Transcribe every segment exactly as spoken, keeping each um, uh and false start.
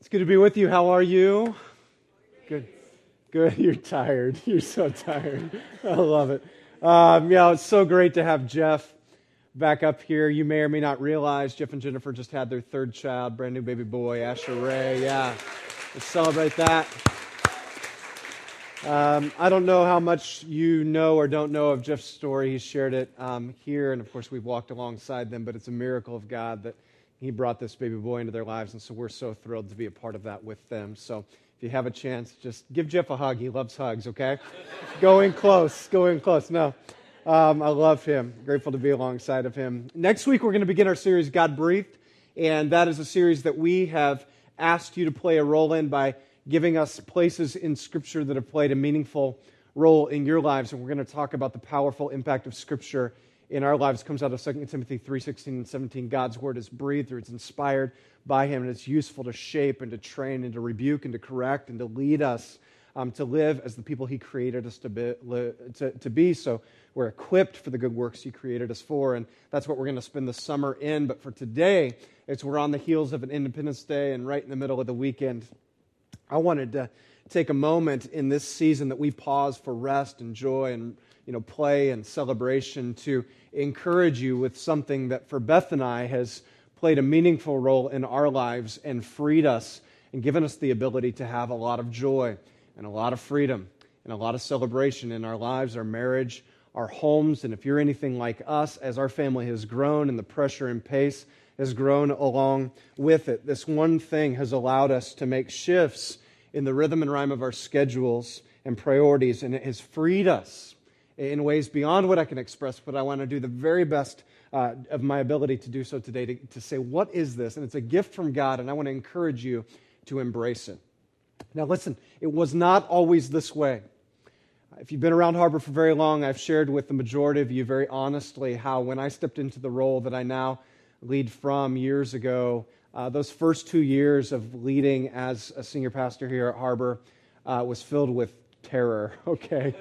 It's good to be with you. How are you? Good. Good. You're tired. You're so tired. I love it. Um, yeah, it's so great to have Jeff back up here. You may or may not realize Jeff and Jennifer just had their third child, brand new baby boy, Asher Ray. Yeah, let's celebrate that. Um, I don't know how much you know or don't know of Jeff's story. He shared it um, here, and of course we've walked alongside them, but it's a miracle of God that He brought this baby boy into their lives, and so we're so thrilled to be a part of that with them. So if you have a chance, just give Jeff a hug. He loves hugs, okay? Go in close. Go in close. No, um, I love him. Grateful to be alongside of him. Next week, we're going to begin our series, God Breathed, and that is a series that we have asked you to play a role in by giving us places in Scripture that have played a meaningful role in your lives, and we're going to talk about the powerful impact of Scripture in our lives. It comes out of Second Timothy three sixteen and seventeen. God's Word is breathed, or it's inspired by Him, and it's useful to shape and to train and to rebuke and to correct and to lead us um, to live as the people He created us to be, to, to be. So we're equipped for the good works He created us for, and that's what we're going to spend the summer in. But for today, it's we're on the heels of an Independence Day and right in the middle of the weekend. I wanted to take a moment in this season that we pause for rest and joy and you know play and celebration to encourage you with something that for Beth and I has played a meaningful role in our lives and freed us and given us the ability to have a lot of joy and a lot of freedom and a lot of celebration in our lives, our marriage, our homes. And if you're anything like us, as our family has grown and the pressure and pace has grown along with it, this one thing has allowed us to make shifts in the rhythm and rhyme of our schedules and priorities, and it has freed us in ways beyond what I can express, but I want to do the very best uh, of my ability to do so today, to, to say, what is this? And it's a gift from God, and I want to encourage you to embrace it. Now listen, it was not always this way. If you've been around Harbor for very long, I've shared with the majority of you very honestly how when I stepped into the role that I now lead from years ago, uh, those first two years of leading as a senior pastor here at Harbor uh, was filled with terror, okay?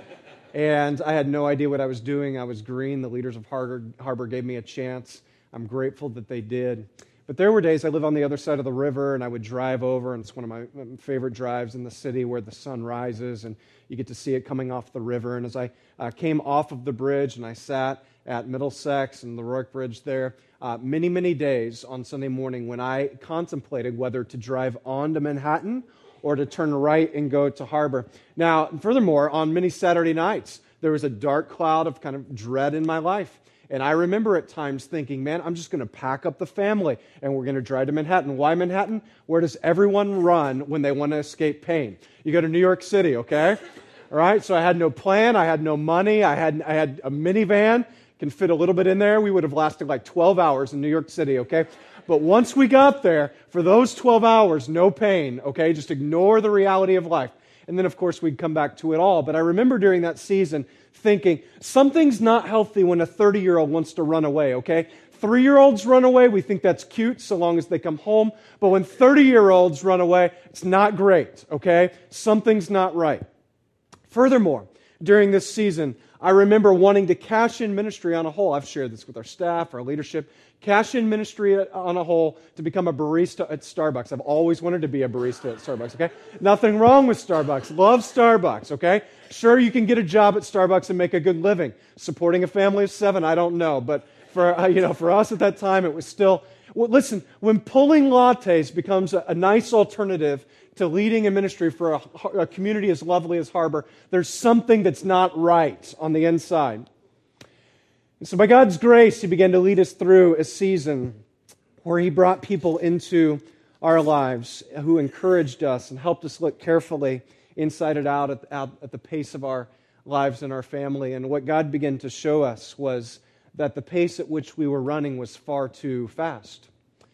And I had no idea what I was doing. I was green. The leaders of Harbor, Harbor gave me a chance. I'm grateful that they did. But there were days I live on the other side of the river, and I would drive over, and it's one of my favorite drives in the city where the sun rises, and you get to see it coming off the river. And as I uh, came off of the bridge and I sat at Middlesex and the Rourke Bridge there, uh, many, many days on Sunday morning when I contemplated whether to drive on to Manhattan or to turn right and go to Harbor. Now, furthermore, on many Saturday nights, there was a dark cloud of kind of dread in my life. And I remember at times thinking, man, I'm just going to pack up the family and we're going to drive to Manhattan. Why Manhattan? Where does everyone run when they want to escape pain? You go to New York City, okay? All right, so I had no plan. I had no money. I had, I had a minivan. Can fit a little bit in there. We would have lasted like twelve hours in New York City, okay? But once we got there, for those twelve hours, no pain, okay? Just ignore the reality of life. And then, of course, we'd come back to it all. But I remember during that season thinking, something's not healthy when a thirty-year-old wants to run away, okay? Three-year-olds run away, we think that's cute so long as they come home. But when thirty-year-olds run away, it's not great, okay? Something's not right. Furthermore, during this season, I remember wanting to cash in ministry on a whole. I've shared this with our staff, our leadership. Cash in ministry on a whole to become a barista at Starbucks. I've always wanted to be a barista at Starbucks, okay? Nothing wrong with Starbucks. Love Starbucks, okay? Sure, you can get a job at Starbucks and make a good living. Supporting a family of seven, I don't know. But for, uh, you know, for us at that time, it was still... Well, listen, when pulling lattes becomes a, a nice alternative to leading a ministry for a, a community as lovely as Harbor, there's something that's not right on the inside. And so by God's grace, He began to lead us through a season where He brought people into our lives who encouraged us and helped us look carefully inside and out at, out at the pace of our lives and our family. And what God began to show us was that the pace at which we were running was far too fast.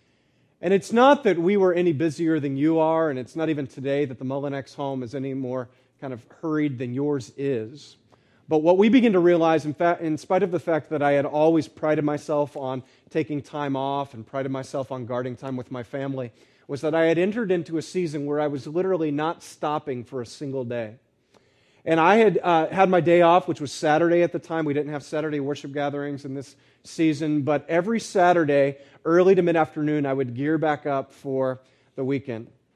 And it's not that we were any busier than you are, and it's not even today that the Mullinex home is any more kind of hurried than yours is. But what we begin to realize, in fact, in spite of the fact that I had always prided myself on taking time off and prided myself on guarding time with my family, was that I had entered into a season where I was literally not stopping for a single day. And I had uh, had my day off, which was Saturday at the time. We didn't have Saturday worship gatherings in this season, but every Saturday, early to mid-afternoon, I would gear back up for the weekend.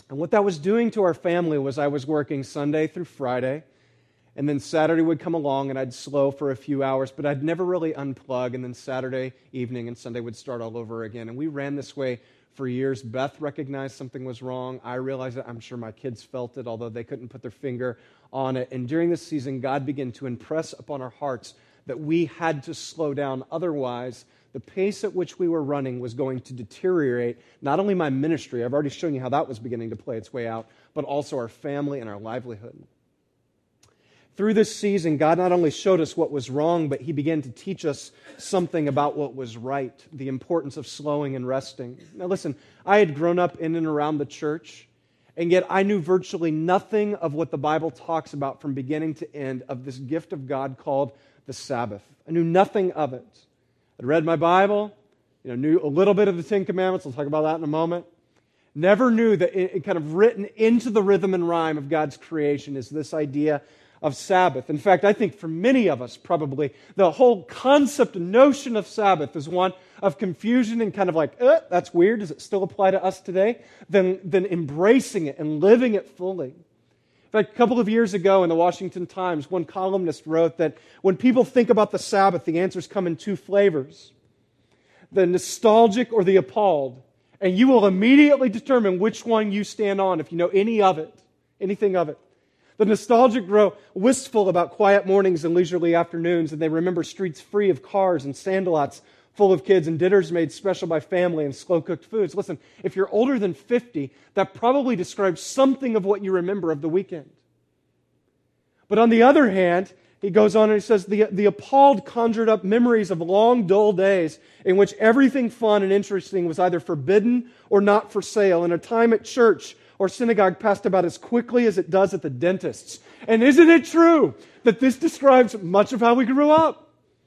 And what that was doing to our family was I was working Sunday through Friday, and then Saturday would come along and I'd slow for a few hours, but I'd never really unplug, and then Saturday evening and Sunday would start all over again. And we ran this way for years. Beth recognized something was wrong. I realized it. I'm sure my kids felt it, although they couldn't put their finger on it. And during this season, God began to impress upon our hearts that we had to slow down. Otherwise, the pace at which we were running was going to deteriorate not only my ministry, I've already shown you how that was beginning to play its way out, but also our family and our livelihood. Through this season, God not only showed us what was wrong, but He began to teach us something about what was right, the importance of slowing and resting. Now listen, I had grown up in and around the church, and yet I knew virtually nothing of what the Bible talks about from beginning to end of this gift of God called the Sabbath. I knew nothing of it. I'd read my Bible, you know, knew a little bit of the Ten Commandments. I'll talk about that in a moment. Never knew that it, it kind of written into the rhythm and rhyme of God's creation is this idea of Sabbath. In fact, I think for many of us probably, the whole concept and notion of Sabbath is one of confusion and kind of like, eh, that's weird. Does it still apply to us today? Then, then embracing it and living it fully. In fact, a couple of years ago in the Washington Times, one columnist wrote that when people think about the Sabbath, the answers come in two flavors: the nostalgic or the appalled. And you will immediately determine which one you stand on if you know any of it, anything of it. The nostalgic grow wistful about quiet mornings and leisurely afternoons, and they remember streets free of cars and sandlots full of kids and dinners made special by family and slow-cooked foods. Listen, if you're older than fifty, that probably describes something of what you remember of the weekend. But on the other hand, he goes on and he says, the, the appalled conjured up memories of long, dull days in which everything fun and interesting was either forbidden or not for sale, and a time at church or synagogue passed about as quickly as it does at the dentist's. And isn't it true that this describes much of how we grew up?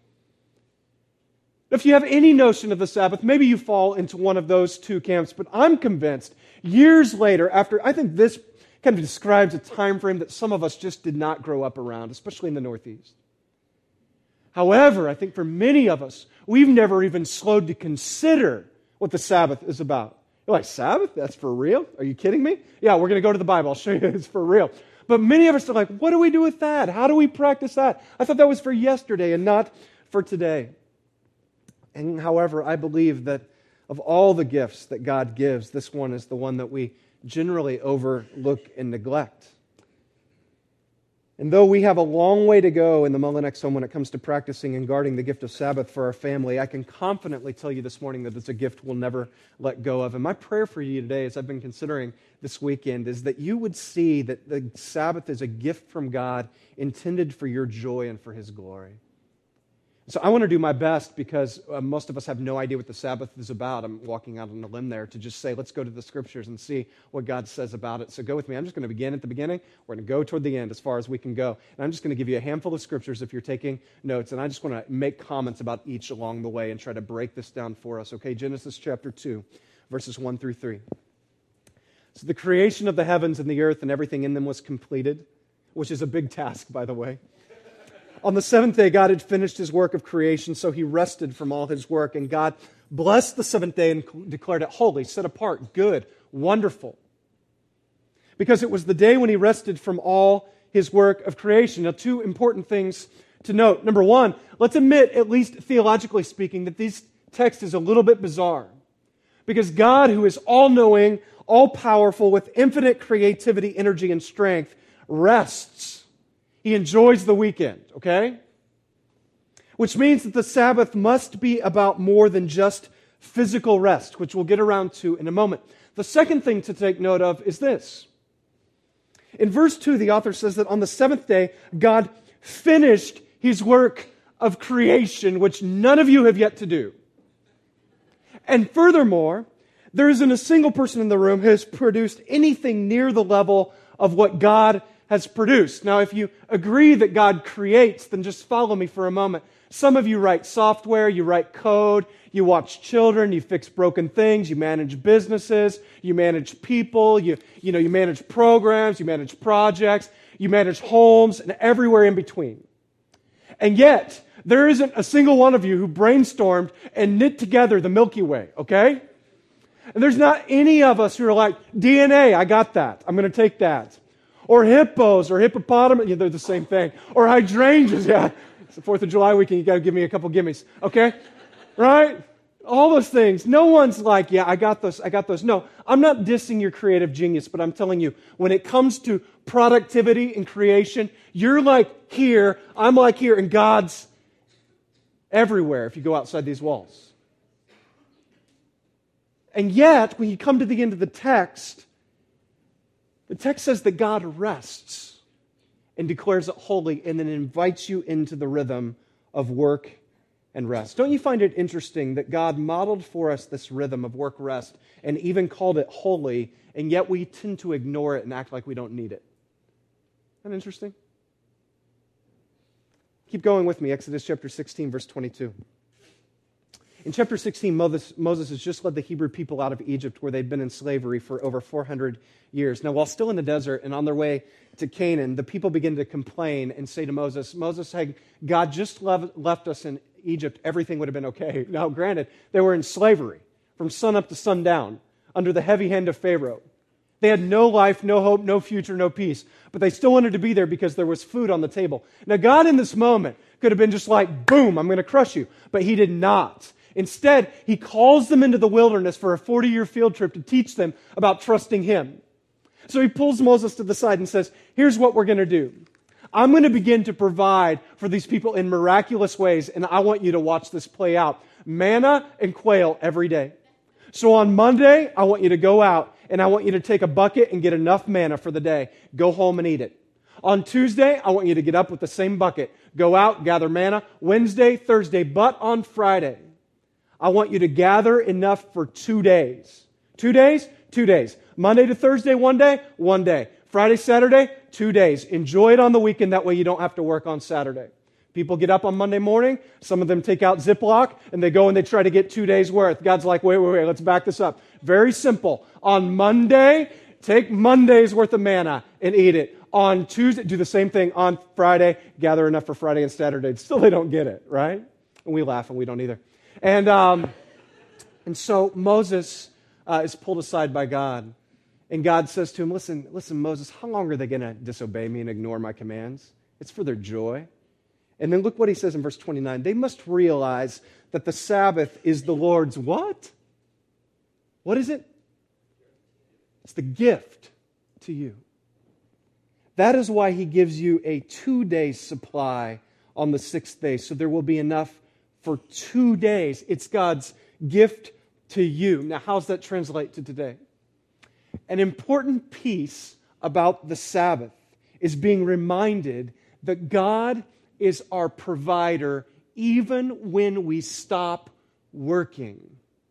If you have any notion of the Sabbath, maybe you fall into one of those two camps, but I'm convinced years later, after, I think this kind of describes a time frame that some of us just did not grow up around, especially in the Northeast. However, I think for many of us, we've never even slowed to consider what the Sabbath is about. You're like, Sabbath? That's for real? Are you kidding me? Yeah, we're going to go to the Bible. I'll show you it's for real. But many of us are like, what do we do with that? How do we practice that? I thought that was for yesterday and not for today. And however, I believe that of all the gifts that God gives, this one is the one that we generally overlook and neglect. And though we have a long way to go in the Mullinex home when it comes to practicing and guarding the gift of Sabbath for our family, I can confidently tell you this morning that it's a gift we'll never let go of. And my prayer for you today, as I've been considering this weekend, is that you would see that the Sabbath is a gift from God intended for your joy and for His glory. So I want to do my best, because uh, most of us have no idea what the Sabbath is about. I'm walking out on a limb there to just say, let's go to the Scriptures and see what God says about it. So go with me. I'm just going to begin at the beginning. We're going to go toward the end as far as we can go. And I'm just going to give you a handful of Scriptures if you're taking notes. And I just want to make comments about each along the way and try to break this down for us. Okay, Genesis chapter two, verses one through three. So the creation of the heavens and the earth and everything in them was completed, which is a big task, by the way. On the seventh day, God had finished His work of creation, so He rested from all His work. And God blessed the seventh day and declared it holy, set apart, good, wonderful. Because it was the day when He rested from all His work of creation. Now, two important things to note. Number one, let's admit, at least theologically speaking, that this text is a little bit bizarre. Because God, who is all-knowing, all-powerful, with infinite creativity, energy, and strength, rests. He enjoys the weekend, okay? Which means that the Sabbath must be about more than just physical rest, which we'll get around to in a moment. The second thing to take note of is this. In verse two, the author says that on the seventh day, God finished His work of creation, which none of you have yet to do. And furthermore, there isn't a single person in the room who has produced anything near the level of what God has produced. Now, if you agree that God creates, then just follow me for a moment. Some of you write software, you write code, you watch children, you fix broken things, you manage businesses, you manage people, you, you know, you manage programs, you manage projects, you manage homes, and everywhere in between. And yet, there isn't a single one of you who brainstormed and knit together the Milky Way, okay? And there's not any of us who are like, D N A, I got that. I'm going to take that. Or hippos or hippopotamus. Yeah, they're the same thing. Or hydrangeas. Yeah. It's the fourth of July weekend. You got to give me a couple gimmies. Okay? Right? All those things. No one's like, yeah, I got those. I got those. No, I'm not dissing your creative genius, but I'm telling you, when it comes to productivity and creation, you're like here, I'm like here, and God's everywhere if you go outside these walls. And yet, when you come to the end of the text, the text says that God rests and declares it holy and then invites you into the rhythm of work and rest. Don't you find it interesting that God modeled for us this rhythm of work, rest, and even called it holy, and yet we tend to ignore it and act like we don't need it? Isn't that interesting? Keep going with me, Exodus chapter sixteen, verse twenty-two. In chapter sixteen, Moses, Moses has just led the Hebrew people out of Egypt where they'd been in slavery for over four hundred years. Now, while still in the desert and on their way to Canaan, the people begin to complain and say to Moses, Moses, hey, God just left, left us in Egypt. Everything would have been okay. Now, granted, they were in slavery from sun up to sundown under the heavy hand of Pharaoh. They had no life, no hope, no future, no peace. But they still wanted to be there because there was food on the table. Now, God in this moment could have been just like, boom, I'm going to crush you. But He did not. Instead, He calls them into the wilderness for a forty-year field trip to teach them about trusting Him. So He pulls Moses to the side and says, here's what we're going to do. I'm going to begin to provide for these people in miraculous ways, and I want you to watch this play out. Manna and quail every day. So on Monday, I want you to go out, and I want you to take a bucket and get enough manna for the day. Go home and eat it. On Tuesday, I want you to get up with the same bucket. Go out, gather manna. Wednesday, Thursday, but on Friday, I want you to gather enough for two days. Two days? Two days. Monday to Thursday, one day? One day. Friday, Saturday? Two days. Enjoy it on the weekend. That way you don't have to work on Saturday. People get up on Monday morning. Some of them take out Ziploc, and they go and they try to get two days' worth. God's like, wait, wait, wait, let's back this up. Very simple. On Monday, take Monday's worth of manna and eat it. On Tuesday, do the same thing. On Friday, gather enough for Friday and Saturday. Still, they don't get it, right? And we laugh, and we don't either. And um, and so Moses uh, is pulled aside by God. And God says to him, listen, listen, Moses, how long are they going to disobey me and ignore my commands? It's for their joy. And then look what he says in verse twenty-nine. They must realize that the Sabbath is the Lord's what? What is it? It's the gift to you. That is why He gives you a two-day supply on the sixth day, so there will be enough for two days. It's God's gift to you. Now, how does that translate to today? An important piece about the Sabbath is being reminded that God is our provider even when we stop working.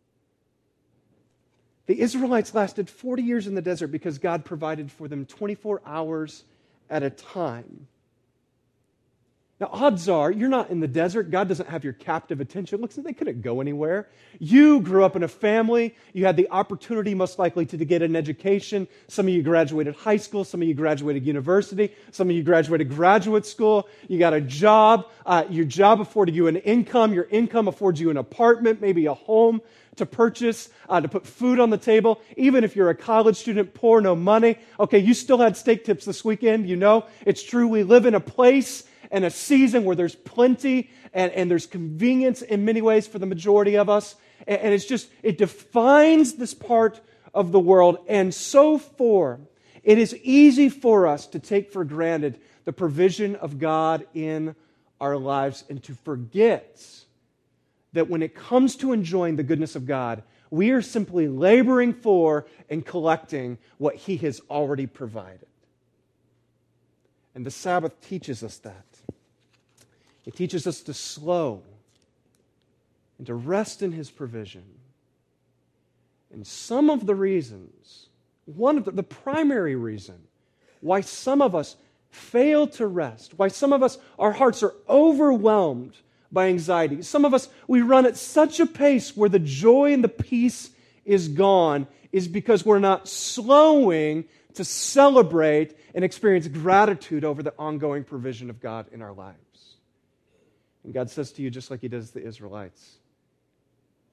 The Israelites lasted forty years in the desert because God provided for them twenty-four hours at a time. Now, odds are, you're not in the desert. God doesn't have your captive attention. Look, they couldn't go anywhere. You grew up in a family. You had the opportunity, most likely, to, to get an education. Some of you graduated high school. Some of you graduated university. Some of you graduated graduate school. You got a job. Uh, your job afforded you an income. Your income affords you an apartment, maybe a home to purchase, uh, to put food on the table. Even if you're a college student, poor, no money. Okay, you still had steak tips this weekend. You know, it's true. We live in a place and a season where there's plenty and, and there's convenience in many ways for the majority of us. And, and it's just, it defines this part of the world. And so for, it is easy for us to take for granted the provision of God in our lives and to forget that when it comes to enjoying the goodness of God, we are simply laboring for and collecting what He has already provided. And the Sabbath teaches us that. It teaches us to slow and to rest in His provision. And some of the reasons, one of the, the primary reason why some of us fail to rest, why some of us, our hearts are overwhelmed by anxiety. Some of us, we run at such a pace where the joy and the peace is gone, is because we're not slowing to celebrate and experience gratitude over the ongoing provision of God in our lives. And God says to you, just like He does the Israelites,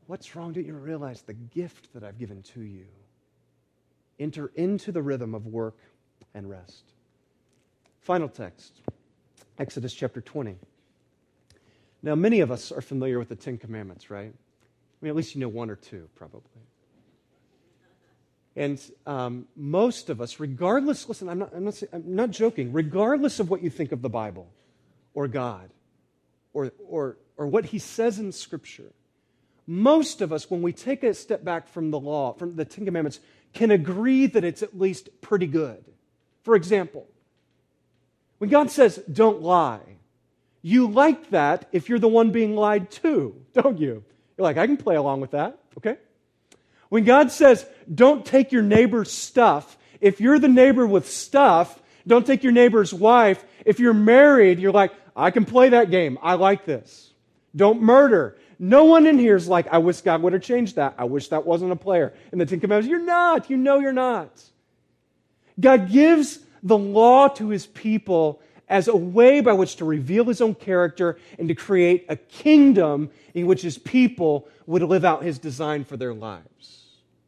What's wrong? Don't you realize the gift that I've given to you? Enter into the rhythm of work and rest. Final text, Exodus chapter twenty. Now, many of us are familiar with the Ten Commandments, right? I mean, at least you know one or two, probably. And um, most of us, regardless, listen, I'm not, I'm, not, I'm not joking, regardless of what you think of the Bible or God or, or, or what He says in Scripture, most of us, when we take a step back from the law, from the Ten Commandments, can agree that it's at least pretty good. For example, when God says, don't lie, you like that if you're the one being lied to, don't you? You're like, I can play along with that, okay? When God says, don't take your neighbor's stuff, if you're the neighbor with stuff, don't take your neighbor's wife. If you're married, you're like, I can play that game. I like this. Don't murder. No one in here is like, I wish God would have changed that. I wish that wasn't a player. In the Ten Commandments, you're not. You know you're not. God gives the law to His people as a way by which to reveal His own character and to create a kingdom in which His people would live out His design for their lives.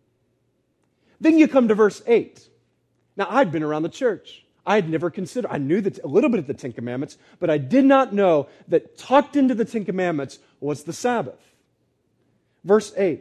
Then you come to verse eight. Now, I'd been around the church. I had never considered, I knew that a little bit of the Ten Commandments, but I did not know that tucked into the Ten Commandments was the Sabbath. Verse eight.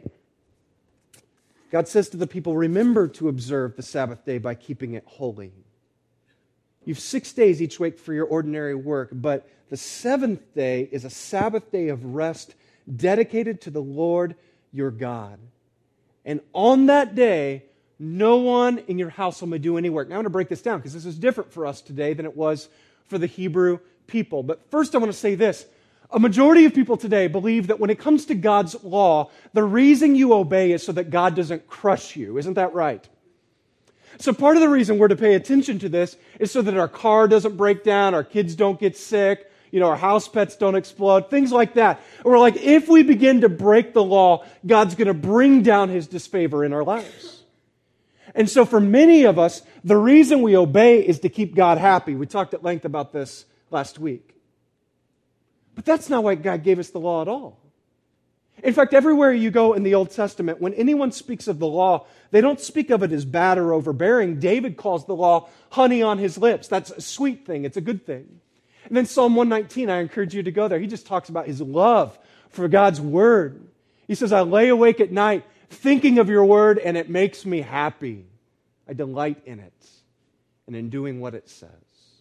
God says to the people, remember to observe the Sabbath day by keeping it holy. You've six days each week for your ordinary work, but the seventh day is a Sabbath day of rest dedicated to the Lord your God. And on that day, no one in your household may do any work. Now I'm going to break this down because this is different for us today than it was for the Hebrew people. But first I want to say this. A majority of people today believe that when it comes to God's law, the reason you obey is so that God doesn't crush you. Isn't that right? So part of the reason we're to pay attention to this is so that our car doesn't break down, our kids don't get sick, you know, our house pets don't explode, things like that. And we're like, if we begin to break the law, God's going to bring down His disfavor in our lives. And so for many of us, the reason we obey is to keep God happy. We talked at length about this last week. But that's not why God gave us the law at all. In fact, everywhere you go in the Old Testament, when anyone speaks of the law, they don't speak of it as bad or overbearing. David calls the law honey on his lips. That's a sweet thing. It's a good thing. And then Psalm one nineteen, I encourage you to go there. He just talks about his love for God's word. He says, I lay awake at night thinking of your word, and it makes me happy. I delight in it and in doing what it says.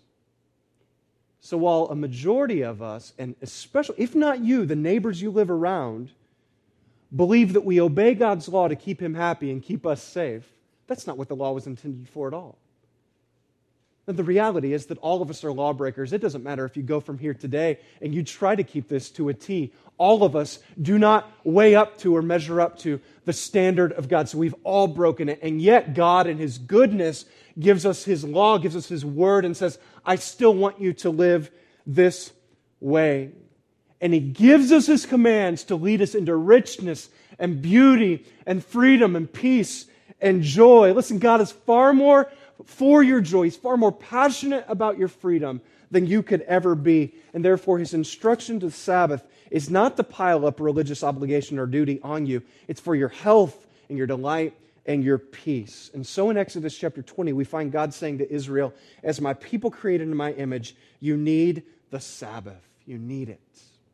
So while a majority of us, and especially, if not you, the neighbors you live around, believe that we obey God's law to keep Him happy and keep us safe, that's not what the law was intended for at all. And the reality is that all of us are lawbreakers. It doesn't matter if you go from here today and you try to keep this to a T. All of us do not weigh up to or measure up to the standard of God. So we've all broken it. And yet God in His goodness gives us His law, gives us His word, and says, I still want you to live this way. And He gives us His commands to lead us into richness and beauty and freedom and peace and joy. Listen, God is far more for your joy. He's far more passionate about your freedom than you could ever be. And therefore, His instruction to the Sabbath is not to pile up religious obligation or duty on you. It's for your health and your delight and your peace. And so in Exodus chapter twenty, we find God saying to Israel, as my people created in my image, you need the Sabbath. You need it.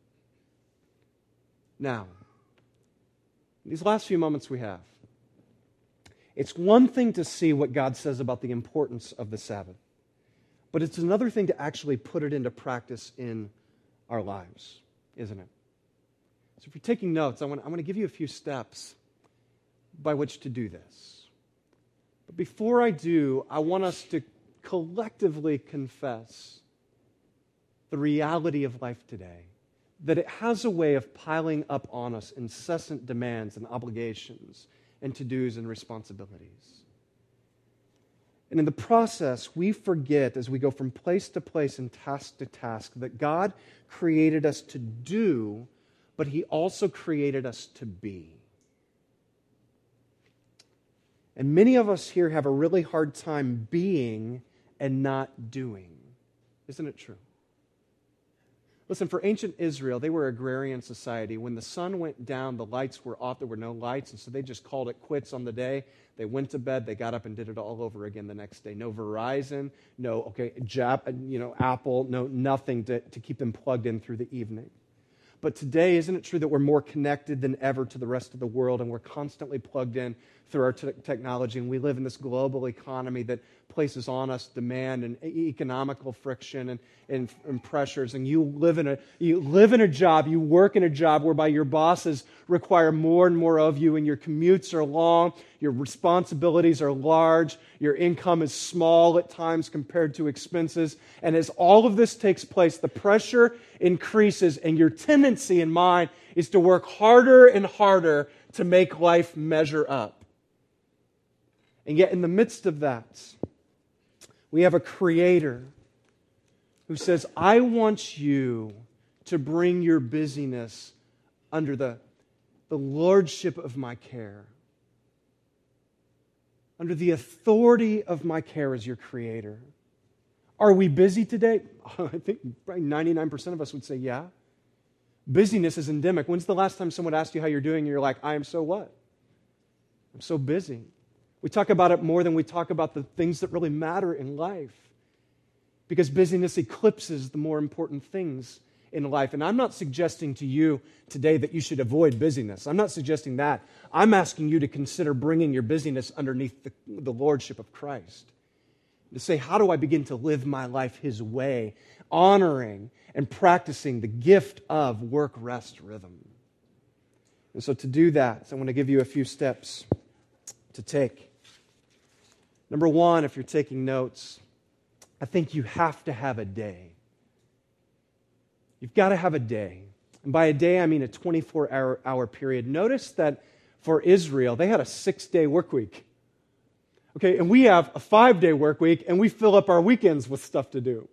Now, these last few moments we have, it's one thing to see what God says about the importance of the Sabbath, but it's another thing to actually put it into practice in our lives, isn't it? So if you're taking notes, I want, I want to give you a few steps by which to do this. But before I do, I want us to collectively confess the reality of life today, that it has a way of piling up on us incessant demands and obligations and to-dos and responsibilities. And in the process, we forget as we go from place to place and task to task that God created us to do, but He also created us to be. And many of us here have a really hard time being and not doing. Isn't it true? Listen, for ancient Israel, they were agrarian society. When the sun went down, the lights were off. There were no lights, and so they just called it quits on the day. They went to bed. They got up and did it all over again the next day. No Verizon, no, okay, Jap, you know, Apple, no, nothing to, to keep them plugged in through the evening. But today, isn't it true that we're more connected than ever to the rest of the world, and we're constantly plugged in through our te- technology, and we live in this global economy that places on us demand and economical friction and, and, and pressures, and you live in a you live in a job, you work in a job whereby your bosses require more and more of you, and your commutes are long, your responsibilities are large, your income is small at times compared to expenses, and as all of this takes place, the pressure increases, and your tendency in mind is to work harder and harder to make life measure up. And yet in the midst of that, we have a Creator who says, I want you to bring your busyness under the, the lordship of my care, under the authority of my care as your Creator. Are we busy today? I think probably ninety-nine percent of us would say, yeah. Busyness is endemic. When's the last time someone asked you how you're doing and you're like, I am so what? I'm so busy. We talk about it more than we talk about the things that really matter in life, because busyness eclipses the more important things in life. And I'm not suggesting to you today that you should avoid busyness. I'm not suggesting that. I'm asking you to consider bringing your busyness underneath the, the lordship of Christ. To say, how do I begin to live my life His way, honoring and practicing the gift of work-rest rhythm? And so to do that, I want to give you a few steps to take. Number one, if you're taking notes, I think you have to have a day. You've got to have a day. And by a day, I mean a twenty-four hour hour period. Notice that for Israel, they had a six-day work week. Okay, and we have a five-day work week, and we fill up our weekends with stuff to do.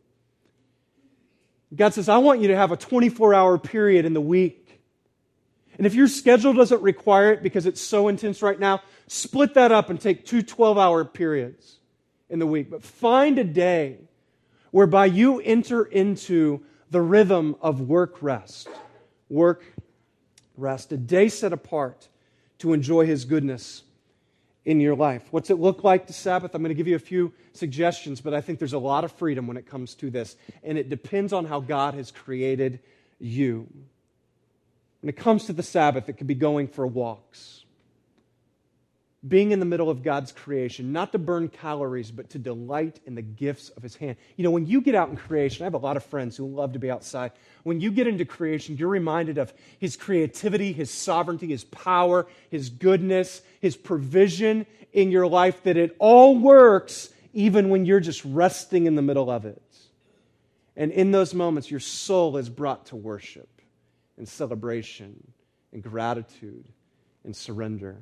God says, I want you to have a twenty-four hour period in the week. And if your schedule doesn't require it because it's so intense right now, split that up and take two twelve hour periods in the week. But find a day whereby you enter into the rhythm of work rest. Work rest. A day set apart to enjoy His goodness in your life. What's it look like to Sabbath? I'm going to give you a few suggestions, but I think there's a lot of freedom when it comes to this. And it depends on how God has created you. When it comes to the Sabbath, it could be going for walks. Being in the middle of God's creation, not to burn calories, but to delight in the gifts of His hand. You know, when you get out in creation, I have a lot of friends who love to be outside. When you get into creation, you're reminded of His creativity, His sovereignty, His power, His goodness, His provision in your life, that it all works even when you're just resting in the middle of it. And in those moments, your soul is brought to worship and celebration and gratitude and surrender.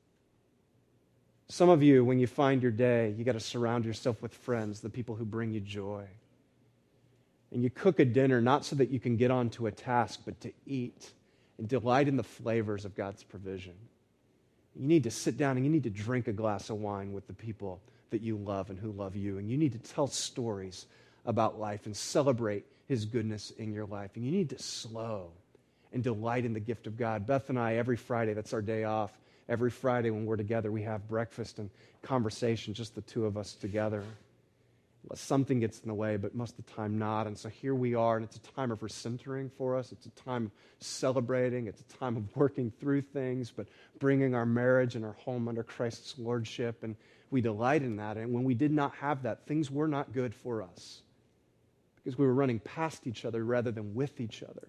Some of you, when you find your day, you got to surround yourself with friends, the people who bring you joy. And you cook a dinner not so that you can get onto a task, but to eat and delight in the flavors of God's provision. You need to sit down and you need to drink a glass of wine with the people that you love and who love you. And you need to tell stories about life and celebrate His goodness in your life. And you need to slow and delight in the gift of God. Beth and I, every Friday, that's our day off. Every Friday when we're together, we have breakfast and conversation, just the two of us together. Something gets in the way, but most of the time not. And so here we are, and it's a time of recentering for us. It's a time of celebrating. It's a time of working through things, but bringing our marriage and our home under Christ's lordship. And we delight in that. And when we did not have that, things were not good for us because we were running past each other rather than with each other.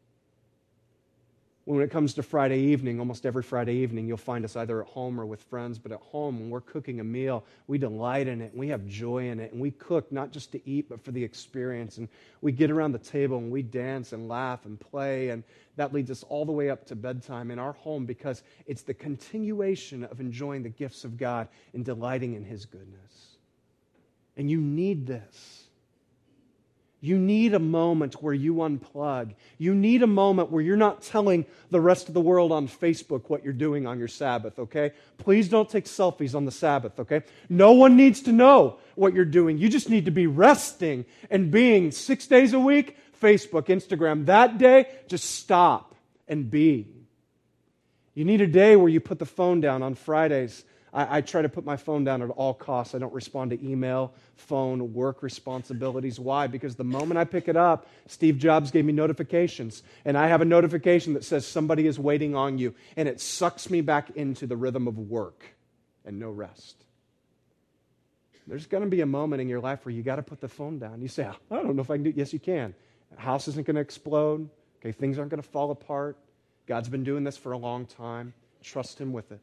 When it comes to Friday evening, almost every Friday evening, you'll find us either at home or with friends, but at home, when we're cooking a meal, we delight in it, and we have joy in it, and we cook not just to eat, but for the experience, and we get around the table, and we dance and laugh and play, and that leads us all the way up to bedtime in our home because it's the continuation of enjoying the gifts of God and delighting in His goodness. And you need this. You need a moment where you unplug. You need a moment where you're not telling the rest of the world on Facebook what you're doing on your Sabbath, okay? Please don't take selfies on the Sabbath, okay? No one needs to know what you're doing. You just need to be resting and being six days a week, Facebook, Instagram. That day, just stop and be. You need a day where you put the phone down. On Fridays, I, I try to put my phone down at all costs. I don't respond to email, phone, work responsibilities. Why? Because the moment I pick it up, Steve Jobs gave me notifications, and I have a notification that says somebody is waiting on you, and it sucks me back into the rhythm of work and no rest. There's going to be a moment in your life where you got to put the phone down. You say, I don't know if I can do it. Yes, you can. The house isn't going to explode. Okay, things aren't going to fall apart. God's been doing this for a long time. Trust Him with it.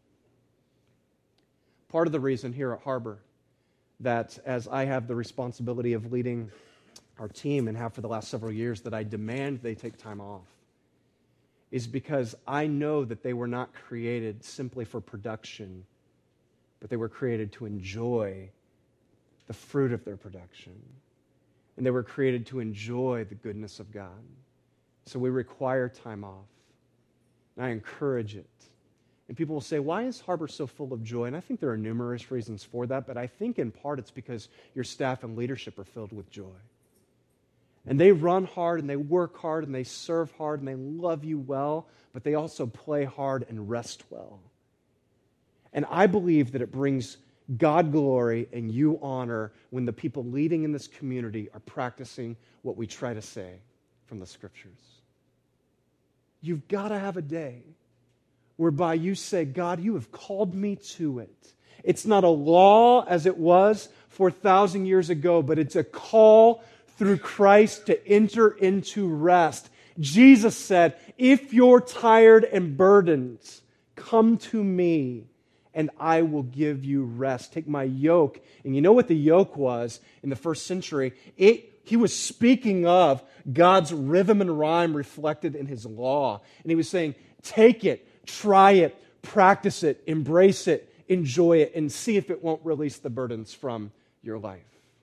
Part of the reason here at Harbor that as I have the responsibility of leading our team and have for the last several years that I demand they take time off is because I know that they were not created simply for production, but they were created to enjoy the fruit of their production. And they were created to enjoy the goodness of God. So we require time off. And I encourage it. And people will say, why is Harbor so full of joy? And I think there are numerous reasons for that, but I think in part it's because your staff and leadership are filled with joy. And they run hard and they work hard and they serve hard and they love you well, but they also play hard and rest well. And I believe that it brings God glory and you honor when the people leading in this community are practicing what we try to say from the Scriptures. You've got to have a day whereby you say, God, you have called me to it. It's not a law as it was four thousand years ago, but it's a call through Christ to enter into rest. Jesus said, if you're tired and burdened, come to me and I will give you rest. Take my yoke. And you know what the yoke was in the first century? It, he was speaking of God's rhythm and rhyme reflected in His law. And He was saying, take it, try it, practice it, embrace it, enjoy it, and see if it won't release the burdens from your life.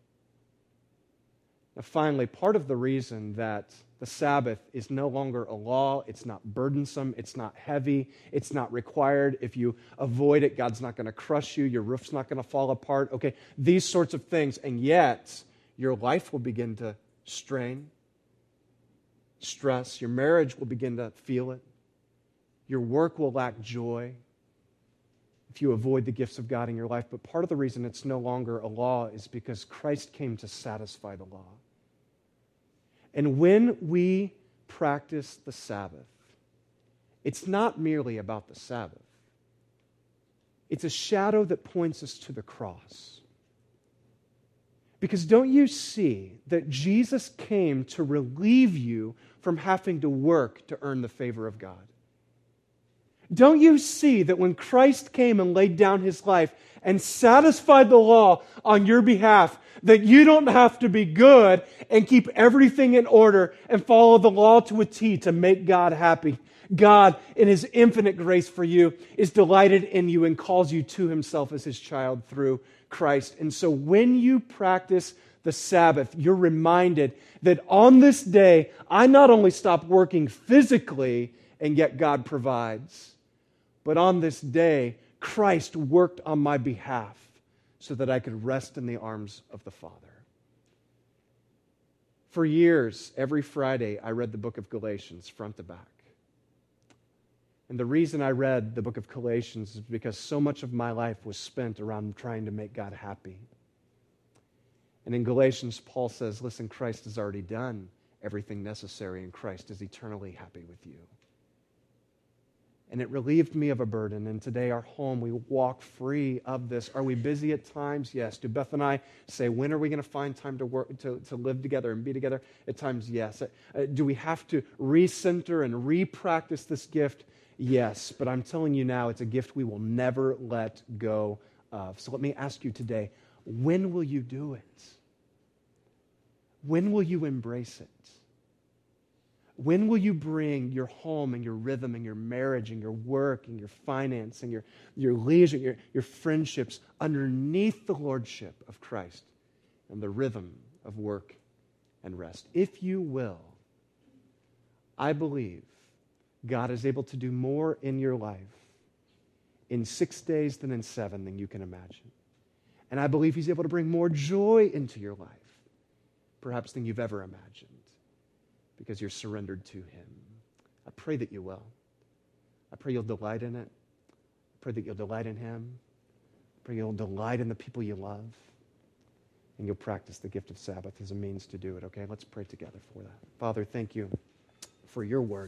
Now finally, part of the reason that the Sabbath is no longer a law, it's not burdensome, it's not heavy, it's not required. If you avoid it, God's not going to crush you, your roof's not going to fall apart, okay? These sorts of things, and yet your life will begin to strain, stress, your marriage will begin to feel it, your work will lack joy if you avoid the gifts of God in your life. But part of the reason it's no longer a law is because Christ came to satisfy the law. And when we practice the Sabbath, it's not merely about the Sabbath. It's a shadow that points us to the cross. Because don't you see that Jesus came to relieve you from having to work to earn the favor of God? Don't you see that when Christ came and laid down His life and satisfied the law on your behalf, that you don't have to be good and keep everything in order and follow the law to a T to make God happy? God, in His infinite grace for you, is delighted in you and calls you to Himself as His child through Christ. And so when you practice the Sabbath, you're reminded that on this day, I not only stop working physically and yet God provides, but on this day, Christ worked on my behalf so that I could rest in the arms of the Father. For years, every Friday, I read the book of Galatians front to back. And the reason I read the book of Galatians is because so much of my life was spent around trying to make God happy. And in Galatians, Paul says, listen, Christ has already done everything necessary, and Christ is eternally happy with you. And it relieved me of a burden. And today, our home, we walk free of this. Are we busy at times? Yes. Do Beth and I say, when are we going to find time to work, to, to live together and be together? At times, yes. Uh, do we have to recenter and re-practice this gift? Yes. But I'm telling you now, it's a gift we will never let go of. So let me ask you today, when will you do it? When will you embrace it? When will you bring your home and your rhythm and your marriage and your work and your finance and your, your leisure, your, your friendships underneath the lordship of Christ and the rhythm of work and rest? If you will, I believe God is able to do more in your life in six days than in seven than you can imagine. And I believe He's able to bring more joy into your life, perhaps than you've ever imagined. because you're surrendered to him. I pray that you will. I pray you'll delight in it. I pray that you'll delight in him. I pray you'll delight in the people you love. And you'll practice the gift of Sabbath as a means to do it, okay? Let's pray together for that. Father, thank you for your word.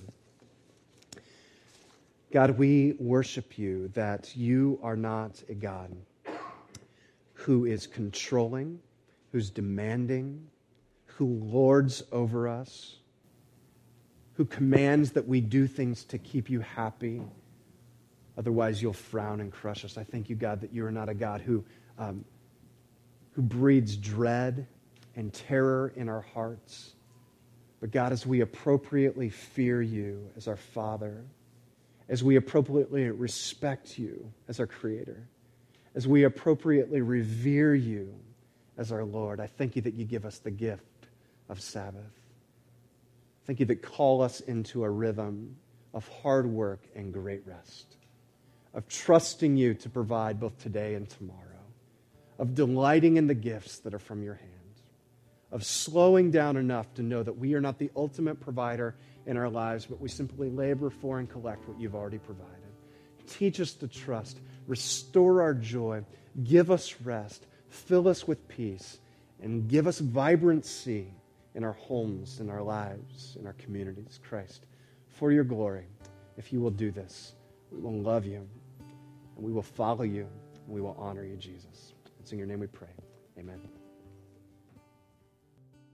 God, we worship you that you are not a God who is controlling, who's demanding, who lords over us, who commands that we do things to keep you happy. Otherwise, you'll frown and crush us. I thank you, God, that you are not a God who, um, who breeds dread and terror in our hearts. But God, as we appropriately fear you as our Father, as we appropriately respect you as our Creator, as we appropriately revere you as our Lord, I thank you that you give us the gift of Sabbath. Thank you that call us into a rhythm of hard work and great rest, of trusting you to provide both today and tomorrow, of delighting in the gifts that are from your hand, of slowing down enough to know that we are not the ultimate provider in our lives, but we simply labor for and collect what you've already provided. Teach us to trust, restore our joy, give us rest, fill us with peace, and give us vibrancy in our homes, in our lives, in our communities. Christ, for your glory, if you will do this, we will love you, and we will follow you, and we will honor you, Jesus. It's in your name we pray. Amen.